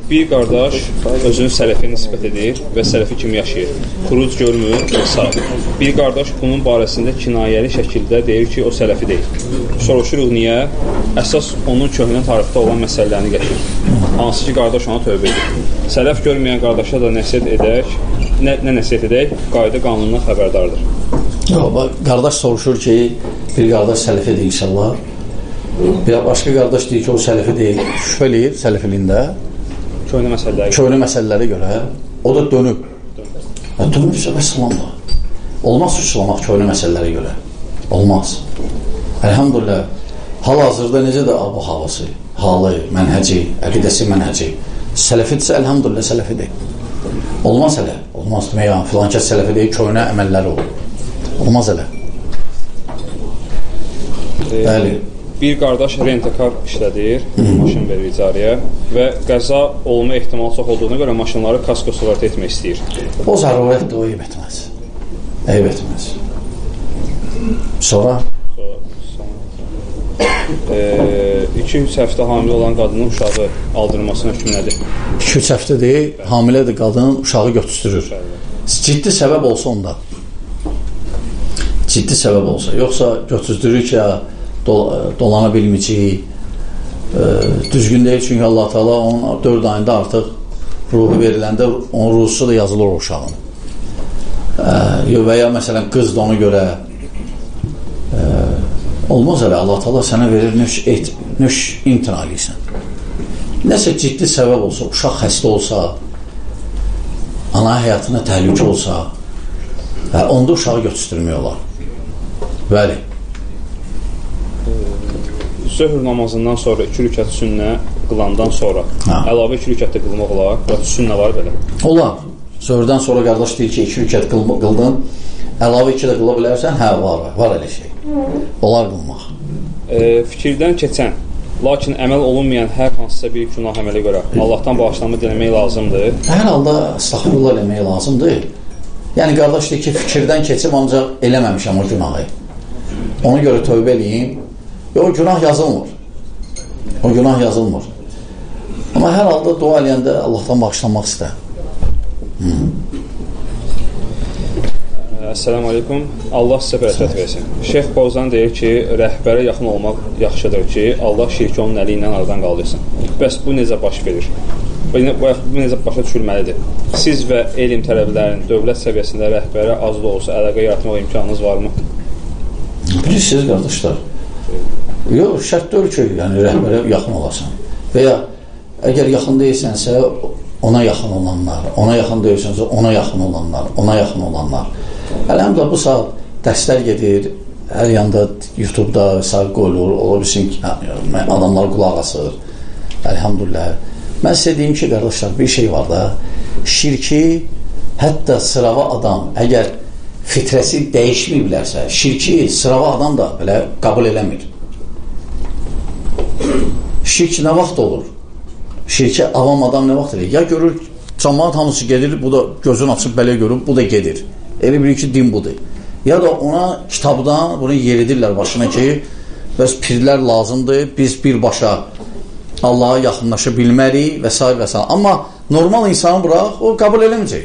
Bir qardaş özünü sələfiyə nisbət edir və sələfi kimi yaşayır. Xuruc görmür və s. Bir qardaş bunun barəsində kinayəli şəkildə deyir ki, o sələfi deyil. Soruşuruq niyə? Əsas onun köhnə tarixdə olan məsələlərini gətirir. Hansı ki, qardaş ona tövbə edir. Sələf görməyən qardaşa da nəsiyyət edək, nə nəsiyyət edək? Qayda qanunundan xəbərdardır. Qardaş soruşur ki, bir qardaş sələfidir inşallah. Bir başqa qardaş deyir ki, o sələfi deyil. Şübhə eləyir sələfiliyində. Köhnə məsələlərə görə o da dönüb. Dönürsə və salamla. Olmaz suçlamaq köhnə məsələlərə görə. Olmaz. Elhamdülillah, hal-hazırda necədir bu havası, halı, mənhəci, əqidəsi mənhəci. Sələfidirsə, elhamdülillah, sələfidir. Olmaz elə. Olmaz demək, filan kəs sələfi deyil, köhnə əməlləri olur. Olmaz elə. Bəli. Bir qardaş rentekar işlədir, maşın verir icarəyə və qəza olma ehtimalı çox olduğuna görə maşınları kasko sığorta etmək istəyir. O zərurətdir, o eyb etməz. Eyb etməz. Sonra? 2-3 həftə hamilə olan qadının uşağı aldırmasına hökm nədir? 2-3 həftə deyil, hamilədir qadının uşağı götüstürür. Ciddi səbəb olsa onda. Ciddi səbəb olsa. Yoxsa götüstürür ki, dolana bilməyəcək, düzgün deyil, çünki Allah Teala onun 4 ayında artıq ruhu veriləndə onun ruhusu da yazılır o uşağın. Və ya məsələn qız da ona görə olmaz elə, Allah Teala sənə verir nöş imtina eləyirsən. Nəsə ciddi səbəb olsa, uşaq xəstə olsa, ana həyatına təhlükə olsa, onda uşağı götüstürmək olar. Bəli. Zöhr namazından sonra 2 rükət sünnə qılandan sonra əlavə 2 rükətdə qılmaq olar və sünnə var belə. Olar. Zöhrdən sonra qardaş deyir ki, 2 rükət qıldın, əlavə 2 də qıla bilərsən? Hə, var elə şey. Olar qılmaq. Fikirdən keçən, lakin əməl olunmayan hər hansısa bir günah əmələ görə Allahdan bağışlanma diləmək lazımdır. Hər halda əstəğfirullah eləmək lazımdır. Yəni qardaş deyir ki, fikirdən keçib ancaq eləməmişəm o günahı. Ona görə tövbə eləyim. O günah yazılmır. O günah yazılmır. Amma hər halda dua eləyəndə Allahdan bağışlanmaq istər. Əssəlamu aleykum. Allah sizə bərəkət versin. Şeyx Bozan deyir ki, rəhbərə yaxın olmaq yaxşıdır ki, Allah şirki onun əli ilə aradan qaldırsın. Bəs bu necə baş verir? Bu necə başa düşülməlidir? Siz və elm tələbələrinin dövlət səviyyəsində rəhbərə az da olsa əlaqə yaratmaq imkanınız varmı? Bilirsiniz, qardaşlar. Yox, şərt deyil ki, yəni rəhbərə yaxın olasan. Və ya əgər yaxın deyilsənsə, ona yaxın olanlar, ona yaxın deyilsənsə, ona yaxın olanlar, ona yaxın olanlar. Əlhamdülillah, bu saat dərslər gedir, hər yanda YouTube-da sahib qoyulur, ola bilsin ki, adamlar qulaq asır. Əlhamdülillah. Mən sizə deyim ki, qardaşlar, bir şey var da, şirki, hətta sırava adam, əgər fitrəsi dəyişməyiblərsə, şirki sırava adam da belə qəbul eləmir. Şirk nə vaxt olur? Şirki avam adam nə vaxt edir? Ya görür, cəmaat hamısı gedir, bu da gözünü açıb belə görür, bu da gedir. Elə bilir ki, din budur. Ya da ona kitabdan bunu yeridirlər başına ki, bəs pirlər lazımdır, biz birbaşa Allaha yaxınlaşa bilmərik və s. və s. Amma normal insanı bıraq, o qəbul eləməyəcək.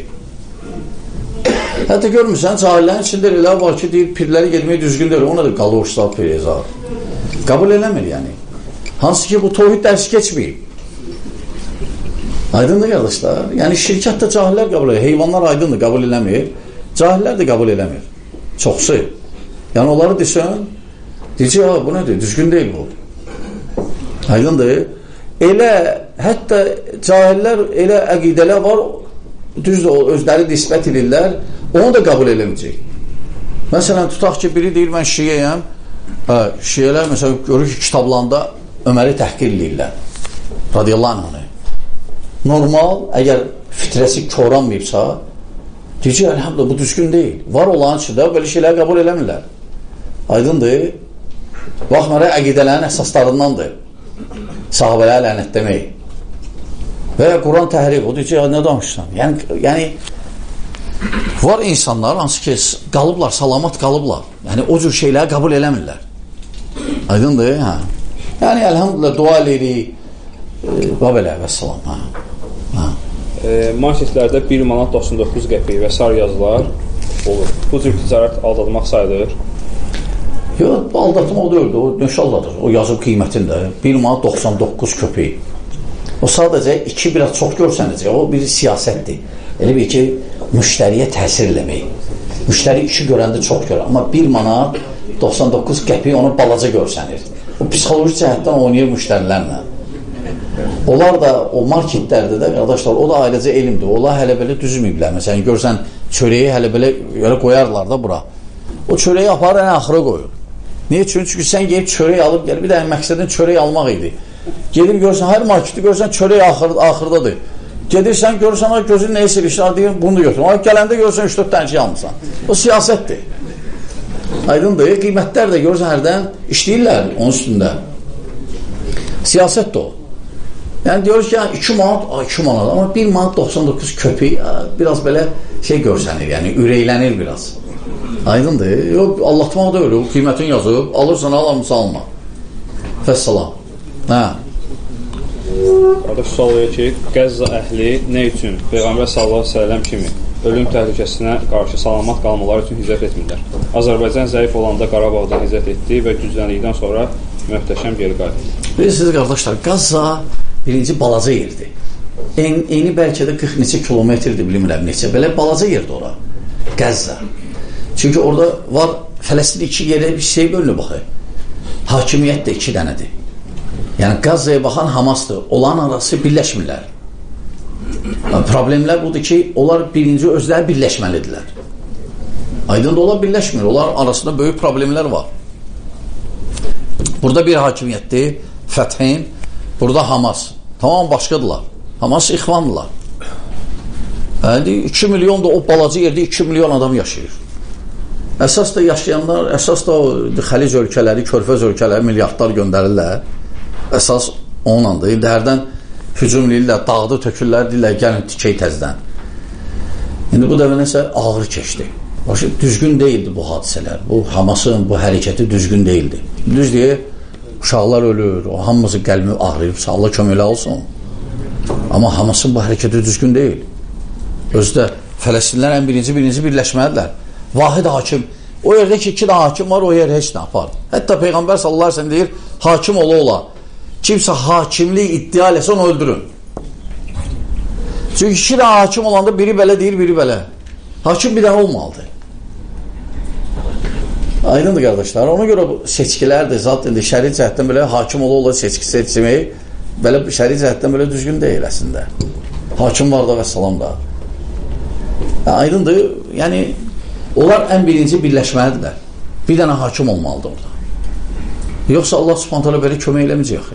Hətta görmürsən, cahillərin içində elə var ki, deyir, pirləri gedmək düzgün deyir, ona da qalır, ustad, pirezar. Qəbul eləmir, yəni. Hansı ki, bu tohid dərsi keçməyib. Aydındır, qardaşlar. Yəni, şirkət də cahillər qəbul edir. Heyvanlar aydındır, qəbul eləmir. Cahillər də qəbul eləmir. Çoxsu. Yəni, onları desən, deyəcək, bu nədir? Düzgün deyil bu. Aydındır. Elə, hətta cahillər, elə əqidələr var, düzdür, özləri nisbət edirlər, onu da qəbul eləməyəcək. Məsələn, tutaq ki, biri deyir, mən şiyəyəm, şiyələr, məsələn, görür ki, kitablarında Öməri təhqir edirlər, radiyallahu anh. Normal, əgər fitrəsi koranmayıbsa, deyəcək, əlhamdülillah, bu düzgün deyil. Var olan içində belə şeylər qəbul eləmirlər. Aydındır. Baxmaraq, əqidələrin əsaslarındandır. Sahabəyə lənət demək. Və ya Quran təhrif, o deyəcək, nə danışsan? Yəni, var insanlar, hansı ki, qalıblar, salamat qalıblar. Yəni, o cür şeyləri qəbul eləmirlər. Aydındır, hə. Yəni, əlhamdülillah, dua eləyirik, və belə, və salam, hə. Marketlərdə 1 manat 99 qəpik və sair yazılar olur. Bu cür ticarət aldatmaq sayılır. Yox, bu aldatmaq deyildi, o nöş aldadır. O yazıb qiymətində 1 manat 99 köpək. O sadəcə biraz çox görsənəcək, o bir siyasətdir. Elə bir ki, müştəriyə təsir eləmək. Müştəri işi görəndə çox görür, amma 1 manat 99 qəpik onu balaca görsənir. O psixoloji cəhətdən oynayır müştərilərlə. Onlar da o marketlərdə də, qardaşlar, o da ailəcə elmdir. Onlar hələ belə düzməyiblər. Məsələn, görsən, çörəyi hələ belə qoyarlar da bura. O çörəyi aparır, ən axıra qoyur. Niyə üçün? Çünki sən gelib çörək alıb gəl. Bir dənə məqsədin çörək almaq idi. Gedib görsən, hər marketdə görsən, çörək axırdadır. Gedirsən, görsən, gözün nəyə silişlər, deyir, bunu da götürün. Gələndə görsən, 3-4 dənə şey almışsan. O siyasətdir. Aydındır, qiymətlər də görsən, hərdən işləyirlər onun üstündə. Siyasətdir o. Yəni, diyoruz ki, 2 manat, amma 1 manat 99 köpək biraz belə şey görsənir, yəni ürəklənir biraz. Aydındır. Yox, allatmaq da öyle. O qiymətin yazıb, alırsan, alamırsan, alma. Fəssalam. Hə. Qardaş, sual verir ki, Qəzza əhli nə üçün Peyğəmbər sallallahu əleyhi və səlləm kimi ölüm təhlükəsinə qarşı salamat qalmaları üçün hicrət etmirlər? Azərbaycan zəif olanda Qarabağda hicrət etdi və gücləndikdən sonra möhtəşəm geri qayıtdı. Bilirsiniz, qardaşlar, Qəzza birinci balaca yerdir. Eni bəlkə də 40 neçə kilometrdir, bilmirəm neçə. Belə balaca yerdir ora. Qəzza. Çünki orada var, Fələstin 2 yerə bir şey bölünür, baxı. Hakimiyyət də 2 dənədir. Yəni, Qəzzaya baxan Hamasdır. Onların arası birləşmirlər. Problemlər budur ki, onlar birinci özləri birləşməlidirlər. Aydın da onlar birləşmir. Onlar arasında böyük problemlər var. Burada bir hakimiyyətdir, Fəthin, burada Hamas. Tamam, başqadırlar. Hamas ixvandırlar. Yəni, 2 milyon da o balaca yerdə 2 milyon adam yaşayır. Əsas da yaşayanlar, əsas da o xəlic ölkələri, körfəz ölkələri milyardlar göndərirlər. Əsas onunlandır. Hərdən hücum edirlər, dağdı, tökürlər, deyirlər, gəlin tikey təzdən. İndi bu dəfə nəsə ağır keçdi. Başı, düzgün deyildi bu hadisələr. Bu Hamasın bu hərəkəti düzgün deyildi. Düz deyir, uşaqlar ölür, o hamımızın qəlbi ağrıyıb, Allah köməklə olsun. Amma Hamasın bu hərəkəti düzgün deyil. Özü də Fələstinlər ən birinci birləşməlidirlər. Vahid hakim. O yerdə ki, 2 dənə hakim var, o yer heç nə yapar. Hətta Peyğəmbər sallallahu əleyhi və səlləm deyir, hakim ola. Kimsə hakimlik iddia eləsə, onu öldürün. Çünki 2 dənə hakim olanda biri belə deyir, biri belə. Hakim bir dənə olmalıdır. Aydındır, qardaşlar. Ona görə bu seçkilərdir. Zaten şəri cəhətdən belə hakim ola seçki seçmeyi belə şəri cəhətdən belə düzgün deyil əslində. Hakim var da və salam da. Aydındır. Yəni, onlar ən birinci birləşməlidirlər. Bir dənə hakim olmalıdır orada. Yoxsa Allah subhanahu teala belə kömək eləməyəcək.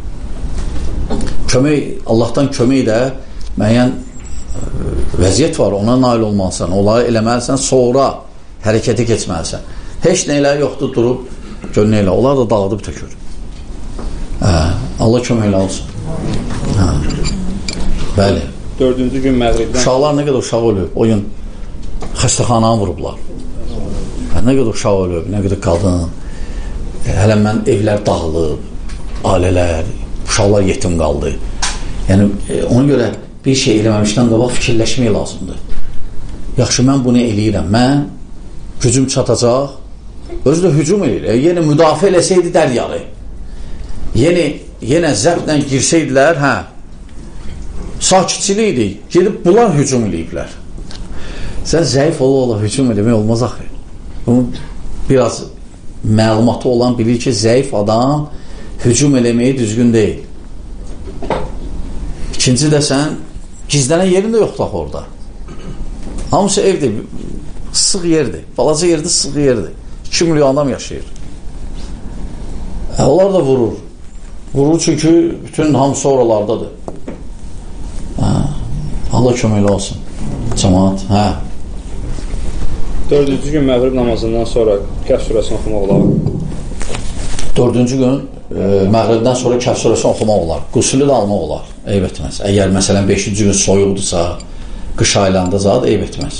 Allahdan kömək də müəyyən vəziyyət var, ona nail olmalısan, onları eləməlisən, sonra hərəkətə keçməlisən. Heç nə elə yoxdur, durub gör nə elə, onlar da dağıdıb tökür. Allah kömək elə olsun. Bəli. 4-cü gün məğribdən uşaqlar nə qədər uşaq ölüb, o gün xəstəxananı vurublar. Nə qədər uşaq ölüb, nə qədər qadın. Hələ mən evlər dağılıb, ailələr, uşaqlar yetim qaldı. Yəni, ona görə bir şey eləməmişdən qabaq fikirləşmək lazımdır. Yaxşı, mən bunu eləyirəm. Mən gücüm çatacaq, özü də hücum eləyir. Yenə müdafiə eləsəydi dəryanı. Yenə zəblə girsəydilər, sakitçilikdir. Gedib bunlar hücum eləyiblər. Sən zəif ola hücum eləmək olmaz axı. Bunun biraz məlumatı olan bilir ki, zəif adam hücum eləməyi düzgün deyil. İkinci də sən gizlənən yerin də yoxdur axı orada. Hamısı evdir, sıx yerdir. Balaca yerdir, sıx yerdir. 2 milyon adam yaşayır. Onlar da vurur. Vurur çünki bütün hamısı oralardadır. Allah köməkli olsun. Cəmaat, 4-cü gün məğrib namazından sonra Kəhf surəsini oxumaq olar. 4-cü gün məğribdən sonra Kəhf surəsini oxumaq olar. Qüsülü də almaq olar. Eyb etməz. Əgər məsələn 5-ci gün soyuqdursa, qış aylarında zat eyb etməz.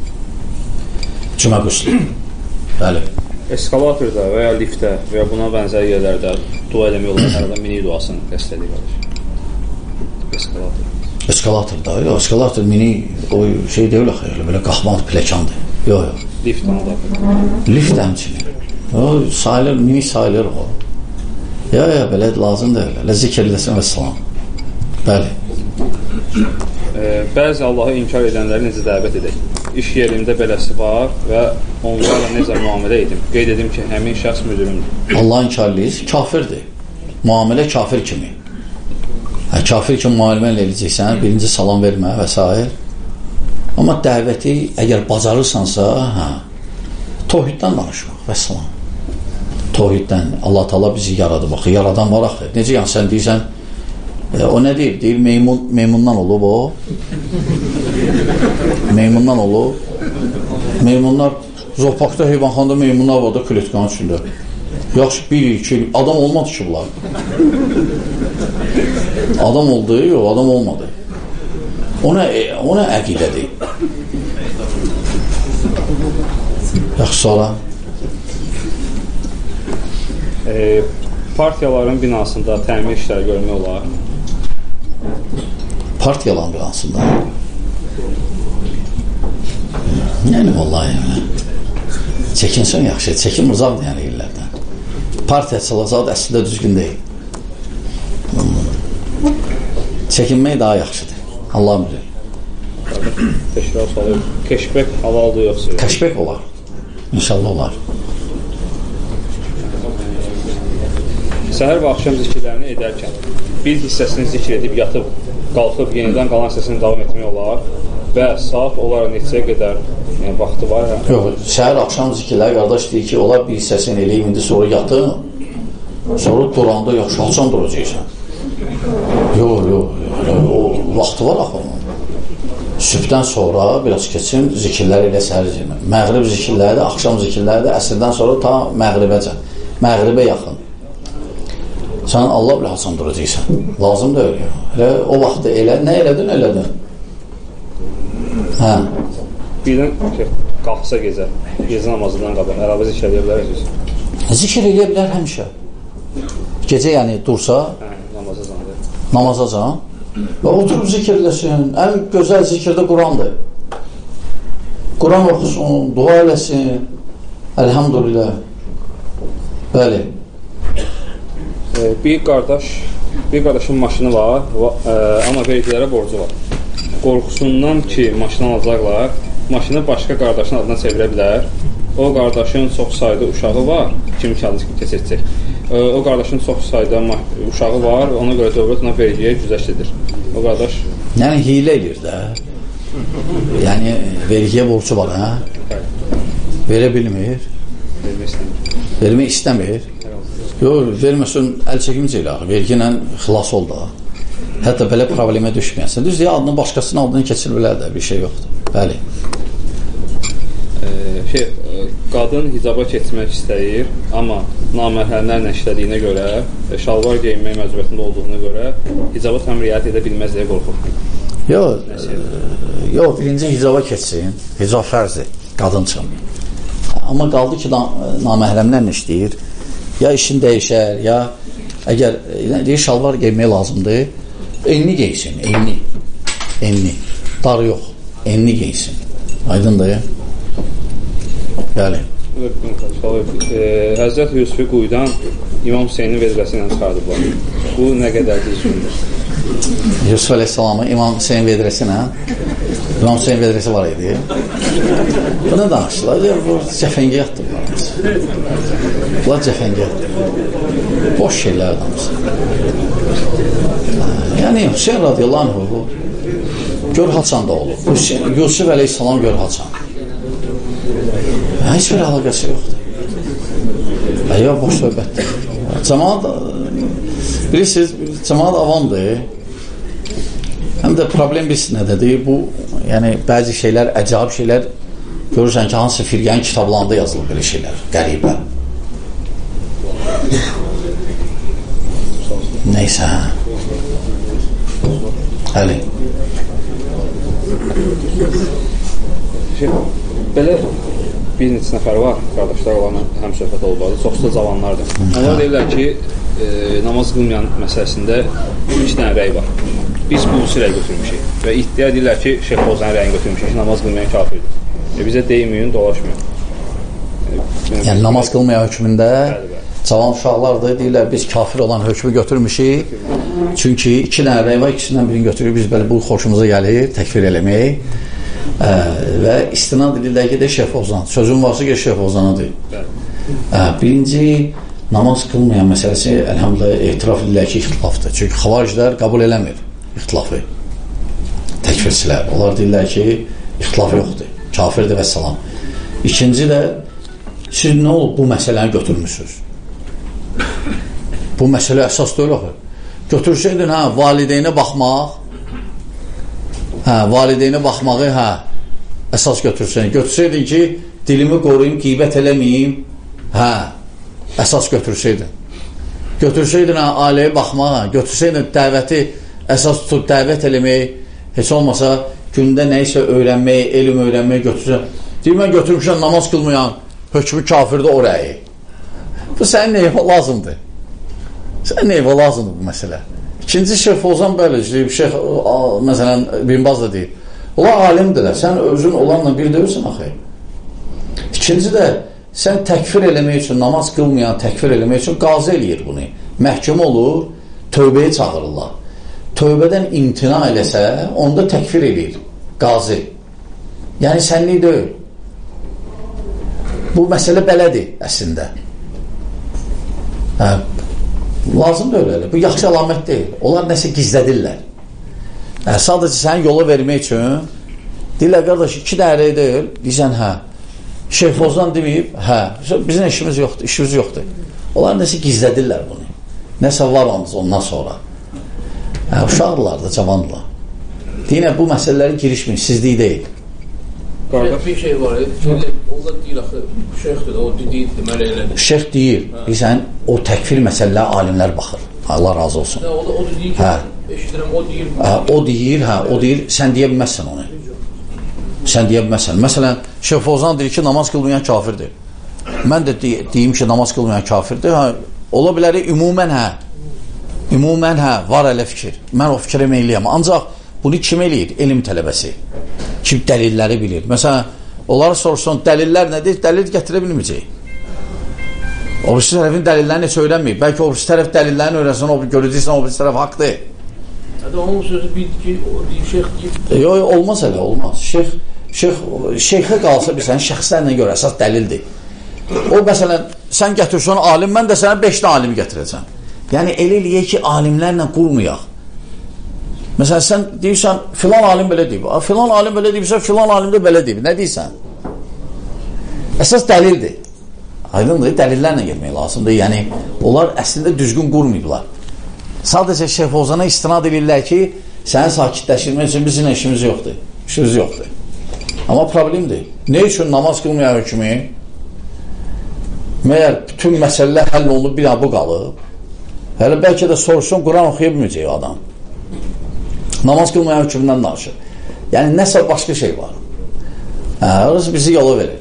Cümə qüsülü. Bəli. Eskalatorda və ya liftdə və ya buna bənzər yerlərdə dua eləmək olar. Hərədən minik duasını qəst edir. Eskalator. Eskalatorda, eskalator mini o şey deyil axı, belə qalxmaq pləkandır. Yox. Lift onda. Lift həmçinin. O sayılır, mini sayılır o. Ya, belə lazımdır. Elə zikr eləsin və salam. Bəli. Bəzi Allahı inkar edənləri necə dəvət edək? İş yerimdə beləsi var və onlarla necə müamilə edim? Qeyd edim ki, həmin şəxs müdürümdür. Allah inkarlıyız, kafirdir. Muamilə kafir kimi. Kafir kimi müamilə eləyəcəksən, birinci salam vermə və s. Amma dəvəti əgər bacarırsansa, tohiddən danışmaq və salam. Tohiddən. Allah Taala bizi yaradı. Baxı, yaradan var axı. Necə yəni sən deyirsən, o nə deyir? Deyir, meymundan olub o. Meymundan olub. Meymunlar, zopaqda, heyvanxanda meymunlar var da klitkanın içində. Yaxşı, 1-2, adam olmadı ki bunlar. Adam oldu, yox, adam olmadı. Ona əqidədir. Yaxşı, sonra partiyaların binasında təmir işləri görmək olar. Partiyaların binasında yəni vallahi çəkinsən yaxşı, çəkin uzaqdır yəni illərdən. Partiya çalacaq əslində düzgün deyil. Çəkinmək daha yaxşıdır. Allah bilir. Təkrar salır. Keşbək halaldır yoxsa? Keşbək olar. İnşallah olar. Səhər və axşam zikirlərini edərkən bir hissəsini zikr edib yatıb, qalxıb yenidən qalan hissəsini davam etmək olar və saat olaraq neçəyə qədər vaxtı var? Yox, səhər axşam zikirləri qardaş deyir ki, olar bir hissəsini eləyim, indi sonra yatım, sonra duranda yaxşalcan duracaqsan. Yox, o vaxtı var axı onun. Sübhdən sonra biraz keçin, zikirlər elə səhər zikirlər. Məğrib zikirləri də, axşam zikirləri də əsrdən sonra ta məğribəcən, məğribə yaxın. Sən Allah bilə hasan duracaqsan. Lazım da öyle. Elə o vaxtı elə, nə elədin? Hə. Birdən qalxsa gecə namazından qabaq, əlavə zikr edə bilərsiniz? Zikr edə bilər həmişə. Gecə yəni dursa, namazacan və oturub zikirləsin. Ən gözəl zikirdə Qurandır. Quran oxusun, dua eləsin. Elhamdülillah. Bəli. Bir qardaşın maşını var, amma vergilərə borcu var. Qorxusundan ki, maşını alacaqlar, maşını başqa qardaşın adına çevirə bilər. O qardaşın çox sayda uşağı var, kimi keçəcək. O qardaşın çox sayda uşağı var, ona görə dövlət ona vergiyə güzəşt edir. O qardaş... Yəni, hilə edir də. Yəni, vergiyə borcu var, hə? Verə bilmir. Vermək istəmir. Yox, verməsin, əl çəkimci elə, vergi ilə xilas ol da. Hətta belə problemə düşməyəsən. Düz deyə, adını başqasının adını keçir bilər də, bir şey yoxdur. Bəli. Qadın hicaba keçmək istəyir, amma namərhəmlərlə işlədiyinə görə, şalvar geyinmək məcburiyyətində olduğuna görə hicaba tam riayət edə bilməz deyə qorxur. Yox, birinci hicaba keçsin. Hicab fərzdir, qadın üçün. Amma qaldı ki, naməhrəmlərlə işləyir. Ya işin dəyişər, ya əgər şalvar geymək lazımdır, enli geysin, enli. Dar yox, enli geysin. Aydındır ya? Bəli. Həzrət Yusufi quyudan İmam Hüseynin vedrəsi ilə çıxardıblar. Bu nə qədər düzgündür? Yusuf Aleyhisselamı İmam Hüseyin vedrəsi ilə İmam Hüseyin vedrəsi var idi. Bu nə danışdılar? Bu cəfəngiyatdır. Bunlar cəfəngiyatdır. Boş şeylər danışır. Yəni Hüseyin radiyallahu anh gör haçan da olub. Yusuf Aleyhisselam gör haçan. Heç bir əlaqəsi yoxdur. Boş söhbətdir. Cəmaat, bilirsiniz, cəmaat avamdır. Həm də problem bilsin nədədir? Bu, yəni, bəzi şeylər, əcab şeylər görürsən ki, hansı firqənin kitablarında yazılır belə şeylər, qəribə. Neysə, həli. Belə bir neçə nəfər var, qardaşlar olan həm söhbət olmalı, çoxsu da cavanlardır. Onlar deyirlər ki, namaz qılmayan məsələsində 3 dənə rəy var. biz bu rəy götürmüşük və iddia edirlər ki, Şeyx Fovzanın rəyini götürmüşük, namaz qılmayan kafirdir. Bizə deyməyin, dolaşmıyor. Yəni namaz qılmayan hökmündə cavan uşaqlardır, deyirlər biz kafir olan hökmü götürmüşük. Çünki 2 dənə rəy var, ikisindən birini götürürük, biz belə bu xoşumuza gəlir, təkfir eləmək. Və istinad edirlər ki, de Şeyx Fovzan. Sözün varsa ki, Şeyx Fovzanıdır. Birinci, namaz qılmayan məsələsi əlhamdülillah etiraf edirlər ki, ixtilafdır. Çünki xavariclər qəbul eləmir ixtilafı. Təkfirçilər. Onlar deyirlər ki, ixtilaf yoxdur. Kafirdir və salam. İkinci də, siz nə olub bu məsələni götürmüşsünüz? Bu məsələ əsas deyil oxu. Götürsəydin, valideynə baxmaq, valideynə baxmağı, əsas götürsəydin. Götürsəydin ki, dilimi qoruyum, qeybət eləməyim, əsas götürsəydin. Götürsəydin, ailəyə baxmağa, götürsəydin, dəvəti əsas tutub dəvət eləmək, heç olmasa gündə nəyisə öyrənmək, elm öyrənmək götürsəydin. Deyir, mən götürmüşəm namaz qılmayan, hökmü kafirdə o rəyi. Bu sənin neyvə lazımdır. Sənin neyvə lazımdır bu məsələ. İkinci Şeyx Fovzan belə deyib, Şeyx məsələn Bin Baz da deyib. Onlar alimdirlər, sən özün onlarla bir deyirsən axı. İkinci də sən təkfir eləmək üçün, namaz qılmayan təkfir eləmək üçün qazi eləyir bunu. Məhkum olur, tövbəyə çağırırlar. Tövbədən imtina eləsə, onda təkfir eləyir qazi. Yəni sənlik deyil. Bu məsələ belədir əslində. Lazım da öyle. Bu yaxşı əlamət deyil. Onlar nəsə gizlədirlər. Sadəcə səni yola vermək üçün deyirlər, qardaş, 2 dərə deyil. Deyirsən, Şeyx Fovzan deməyib, bizim işimiz yoxdur. Onlar nəsə gizlədirlər bunu. Nəsə var ondan sonra. Uşaqlar da, cavandırlar. Deyinə, bu məsələləri girişməyin, sizlik deyil. Bir şey var, o da deyir axı, şeyxdir də, o deyir, deməli elədir. Şeyx deyir, bilsən, o təkfir məsələləri alimlər baxır. Allah razı olsun. O da deyir ki, eşidirəm, o deyir, sən deyə bilməzsən onu. Sən deyə bilməzsən. Məsələn, Şeyx Fovzan deyir ki, namaz qılmayan kafirdir. Mən də deyim ki, namaz qılmayan kafirdir. Ola bilər, ümumən var elə fikir. Mən o fikrə meyliyəm. Ancaq bunu kim eləyir? Elm tələbəsi. Kim dəlilləri bilir. Məsələn, onları soruşsan, dəlillər nədir? Dəlil gətirə bilməyəcək. O birisi tərəfin dəlillərini heç öyrənməyib. Bəlkə o birisi tərəf dəlillərini öyrənsən, görəcəksən, o birisi tərəf haqdır. Onun sözü bildi ki, şeyx deyib. Yox, olmaz elə, olmaz. Şeyxə qalsa bilsən, şəxslərlə görə əsas dəlildir. O, məsələn, sən gətirsən alim, mən də sənə 5 dənə alimi gətirəcəm. Yəni, elə eləyək ki, alimlərlə qurmayaq. Məsələn, sən deyirsən, filan alim belə deyib. Filan alim belə deyibsə, filan alim də belə deyib. Nə deyirsən? Əsas dəlildir. Aydındır, dəlillərlə gelmək lazımdır. Yəni, onlar əslində düzgün qurmayıblar. Sadəcə Şeyx Fovzana istinad edirlər ki, səni sakitləşdirmək üçün bizim işimiz yoxdur. İşimiz yoxdur. Amma problemdir. Ne üçün namaz qılmayan hökmü? Məyər bütün məsələlər həll olunub, bir bu qalıb. Hələ bəlkə də soruşsun, Quran oxuya bilməyəcək o adam. Namaz qılmayan hökmündən danışır. Yəni, nəsə başqa şey var. Orası bizi yola verir.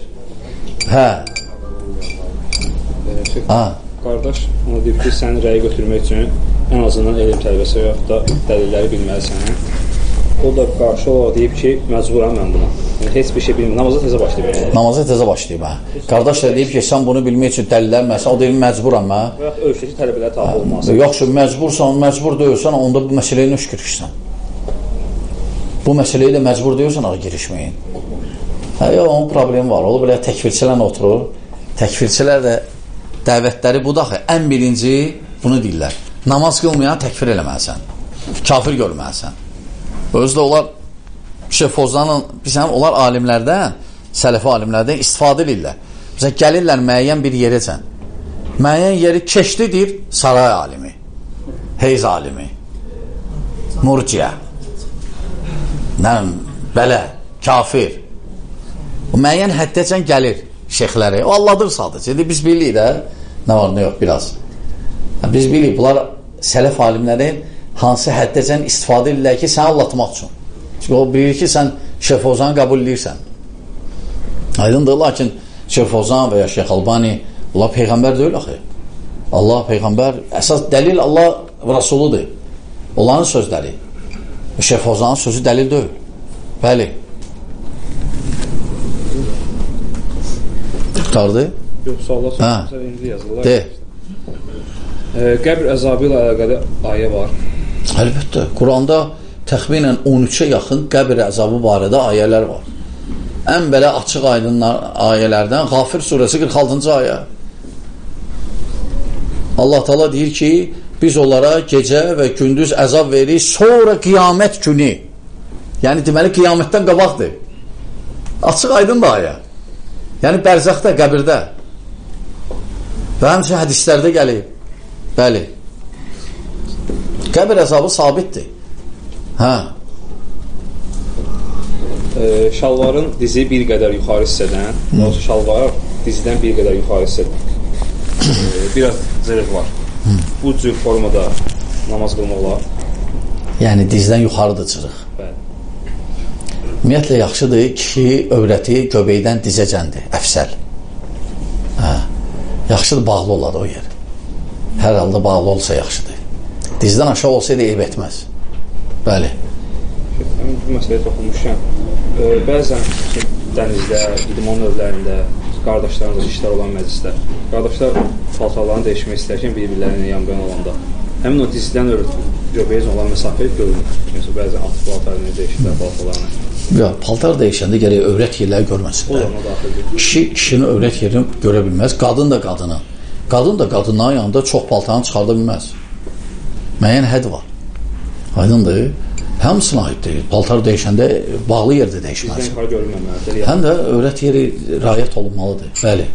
Qardaş, ona deyib ki, səni rəyi götürmək üçün ən azından elm tələbəsi və yaxud da dəlilləri bilməlisən. O da qarşı olaraq deyib ki, məcburam mən buna. Yəni, heç bir şey bilmir. Namaza təzə başlayıb. Namaza təzə başlayıb, Qardaş da deyib ki, sən bunu bilmək üçün dəlillər məsələn, o deyib məcburam, Və yaxud ölkəci tələbələr tabi olmaz. Yoxsa, məcbur deyilsən, onda bu məsələyə nöş girişsən. Bu məsələyə də məcbur deyilsən, girişməyin. Yox, onun problemi var. Ola belə təkfirçilərlə oturur. Təkfirçilər də dəvətləri bu daxı. Ən birinci bunu deyirlər. Namaz qılmayan təkfir eləməlisən. Kafir görməlisən. Özdə onlar Şeyx Fovzanın, bilsən, onlar alimlərdən, sələfi alimlərdən istifadə edirlər. Məsələn, gəlirlər müəyyən bir yerəcən. Müəyyən yeri keşlidir, saray alimi, heyz alimi, murciə, belə, kafir. O müəyyən həddəcən gəlir şeyxləri. O Allahdır sadəcə. Biz bilirik də, nə var, nə yox, biraz. Biz bilirik, bunlar sələf alimlərin hansı həddəcən istifadə edirlər ki, səni allatmaq üçün. Çünki o bilir ki, sən Şeyx Fovzanı qəbul edirsən. Aydındır, lakin Şeyx Fovzan və ya Şeyx Albani, Allah Peyğəmbər deyil axı. Allah Peyğəmbər, əsas dəlil Allah Rasuludur. Onların sözləri. Şeyx Fovzanın sözü dəlil deyil. Bəli. Qutardı? Yox, suallar soruşsa indi yazırlar. De. Qəbr əzabı ilə əlaqəli ayə var. Əlbəttə. Quranda təxminən 13-ə yaxın qəbr əzabı barədə ayələr var. Ən belə açıq aydın ayələrdən Qafir surəsi 46-cı ayə. Allah Teala deyir ki, biz onlara gecə və gündüz əzab veririk, sonra qiyamət günü. Yəni, deməli, qiyamətdən qabaqdır. Açıq aydın da ayə. Yəni, bərzəxdə, qəbirdə. Və həmçinin hədislərdə gəlir. Bəli. Qəbir əzabı sabitdir. Hə. Şalvarın dizi bir qədər yuxarı hissədən, şalvar dizidən bir qədər yuxarı hissədən biraz zırıq var. Bu cür formada namaz qılmaq olar. Yəni dizdən yuxarıdır cırıq. Bəli. Ümumiyyətlə yaxşıdır, kişi övrəti göbəkdən dizəcəndir, əfsəl. Hə. Yaxşıdır, bağlı oladı o yer. Hər halda bağlı olsa yaxşıdır. Dizdən aşağı olsaydı eyb etməz. Bəli. Həmin bu məsələyə toxunmuşam. Bəzən dənizdə, idman növlərində, qardaşlarımızda işlər olan məclislər, qardaşlar paltarlarını dəyişmək istərkən bir-birlərinə yan-bəyan olanda, həmin o dizdən göbəyəcən olan məsafə görünür. Məsələn, bəzən alt paltarını dəyişirlər paltarlarını. Yox, paltar dəyişəndə gərək övrət yerləri görməsinlər. O da ona daxildir. Kişi kişinin övrət yerini görə bilməz, qadın da qadını. Qadın da qadınların yanında çox paltarını çıxarda bilməz. Müəyyən hədd var. Aydındır. Hamısına aiddir. Paltar dəyişəndə bağlı yerdə dəyişməz. Bizdən yuxarı görünməməlidir. Həm də övrət yeri riayət olunmalıdır. Bəli.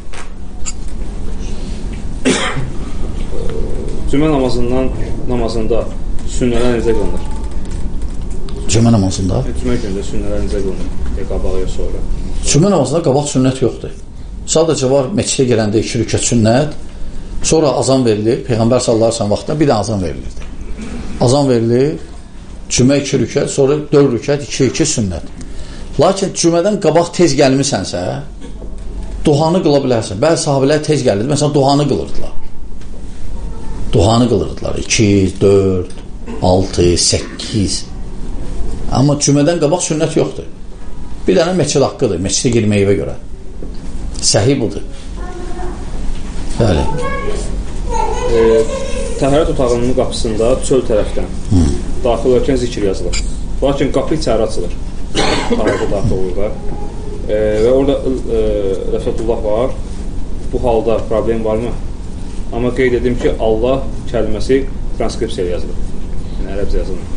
Cümə namazında sünnələr necə qılınır? Cümə namazında? Cümə gündə sünnələr necə qılınır? Qabağa sonra. Cümə namazında qabaq sünnət yoxdur. Sadəcə var, meçidə gələndə 2 rükət sünnət, sonra azan verilir. Peyğəmbər sallallahu əleyhi və səlləm vaxtında bir də azan verilirdi. Azan verilir, cümə 2 rükət, sonra 4 rükət, 2-2 sünnət. Lakin cümədən qabaq tez gəlmisənsə, duhanı qıla bilərsən. Bəzi sahabələr tez gəlirdi, məsələn, duhanı qılırdılar. Duhanı qılırdılar. 2, 4, 6, 8. Amma cümədən qabaq sünnət yoxdur. Bir dənə meçid haqqıdır, meçidə girməyivə görə. Səhi budur. Bəli. Təharət otağının qapısında çöl tərəfdən daxil olarkən zikr yazılır. Lakin qapı içəri açılır. Təharətə daxil olurlar. Və orada Rəsulullah var. Bu halda problem varmı? Amma qeyd edim ki, Allah kəlməsi transkripsiya yazılır. Yəni, ərəbcə yazılır.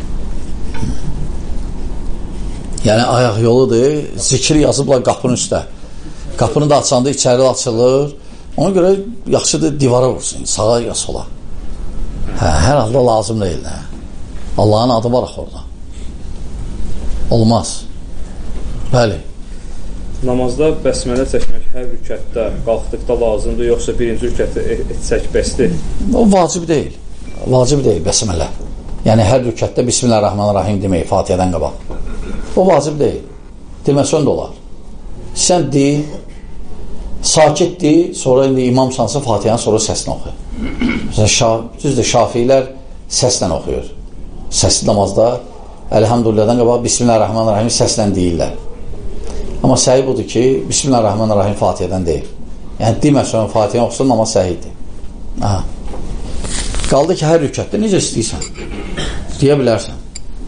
Yəni, ayaq yoludur. Zikir yazıblar qapının üstə. Qapını da açanda içəri açılır. Ona görə yaxşıdır divara vursun, sağa ya sola. Hər halda lazım deyil. Allahın adı var axı orada. Olmaz. Bəli. Namazda bəsmələ çəkmək hər rükətdə, qalxdıqda lazımdır, yoxsa birinci rükətdə etsək bəsdir? O vacib deyil. Vacib deyil bəsmələ. Yəni, hər rükətdə Bismillahirrahmanirrahim demək, Fatihədən qabaq. O vacib deyil. Deməsən də olar. Sən deyil, sakit deyil, sonra indi imam sansa Fatihəni sonra səslə oxuyur. Məsələn, düzdür, şafilər səslə oxuyur. Səsli namazda Əlhamdülillahdan qabaq Bismillahirrahmanirrahim səslə deyirlər. Amma səhi budur ki, Bismillahirrahmanirrahim Fatihədən deyil. Yəni, deməsən Fatihəni oxusun, namaz səhidir. Qaldı ki, hər rükətdə necə istəyirsən? Deyə bilərsən.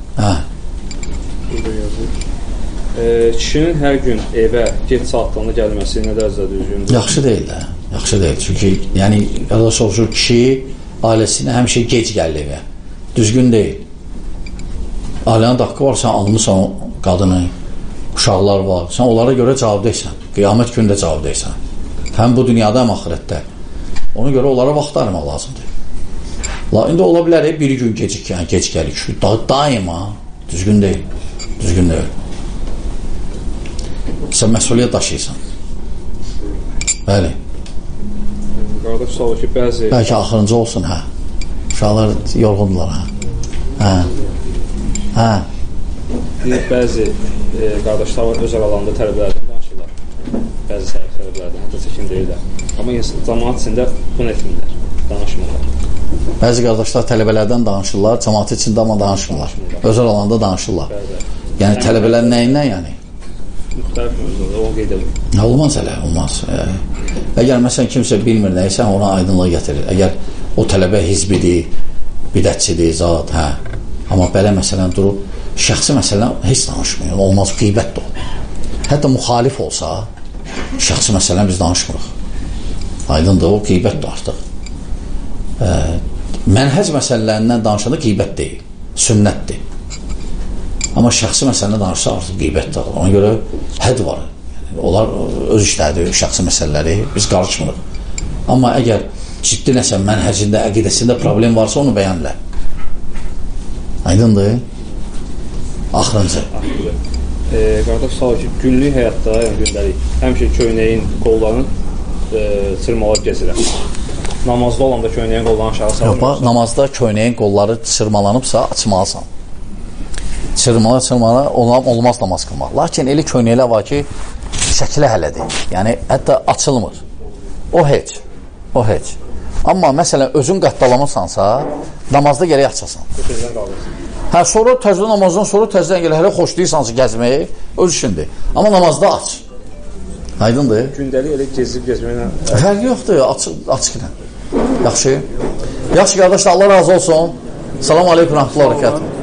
Kişinin hər gün evə gec saatlarında gəlməsi nə dərəcədə düzgündür? Yaxşı deyil də. Yaxşı deyil. Çünki yəni arada soruşur kişi ailəsinə həmişə gec gəlir evə. Düzgün deyil. Ailənin haqqı var, sən almısan qadını, uşaqlar var. Sən onlara görə cavabdeysən. Qiyamət günündə cavabdeysən. Həm bu dünyada, həm axirətdə. Ona görə onlara vaxt ayırmaq lazımdır. İndi ola bilər bir gün gecik, yəni gec gəlir. Daima düzgün deyil. Düzgün deyil. Sən məsuliyyət daşıyırsan. Bəli. Qardaş sualı ki, bəzi... Bəlkə axırıncı olsun, hə. Uşaqlar yorğundular, hə. Hə. Bəzi qardaşlar var, öz aralarında tələbələrdən danışırlar. Bəzi səhiyyə tələbələrdən, hətta çəkin deyirlər. Amma cəmaat içində bunu etmirlər, danışmırlar. Bəzi qardaşlar tələbələrdən danışırlar, cəmaat içində amma danışmırlar. Özəl alanda danışırlar. Yəni tələbələr nəyindən yəni? Müxtəlif mövzularda o qeyd edilir. Olmaz elə, olmaz. Əgər məsələn kimsə bilmir nəysə, ona aydınlıq gətirir. Əgər o tələbə hizbidir, bidətçidir, zat, hə. Amma belə məsələn durub, şəxsi məsələn heç danışmıyor. Olmaz, qeybət də o. Hətta müxalif olsa, şəxsi məsələn biz danışmırıq. Aydındır, o qeybət də artıq. Mənhəc məsələlərindən danışanda qeybət deyil, sünnətdir. Amma şəxsi məsələndə danışsa artıq qeybətdir. Ona görə hədd var. Yəni, onlar öz işlədir, şəxsi məsələləri, biz qarışmırıq. Amma əgər ciddi nəsə mənhəcində, əqidəsində problem varsa onu bəyanlə. Aydındır? Axırıncı. Qardaş, sağ ol ki, günlük həyatda, yəni gündəlik, həmişə köynəyin, qollarını çırmalar gəzirəm. Namazda olanda köynəyin qollarını aşağı salırsan. Namazda köynəyin qolları çırmalanıbsa açmalısan. Çırmala olmaz namaz qılmaq. Lakin elə köynəklər var ki, şəkli hələdir. Yəni, hətta açılmır. O heç. Amma məsələn, özün qattalamırsansa, namazda gərək açasan. Hə, sonra təzədən namazdan sonra təzədən gələ, hələ xoşlayırsansa gəzməyi, öz işindir. Amma namazda aç. Aydındır? Gündəlik elə gezib gəzməklə... Fərqi yoxdur, açıq ilə. Yaxşı. Yaxşı, qardaşlar, Allah razı olsun. Salam aleykum, rəhmətullah, bərəkət.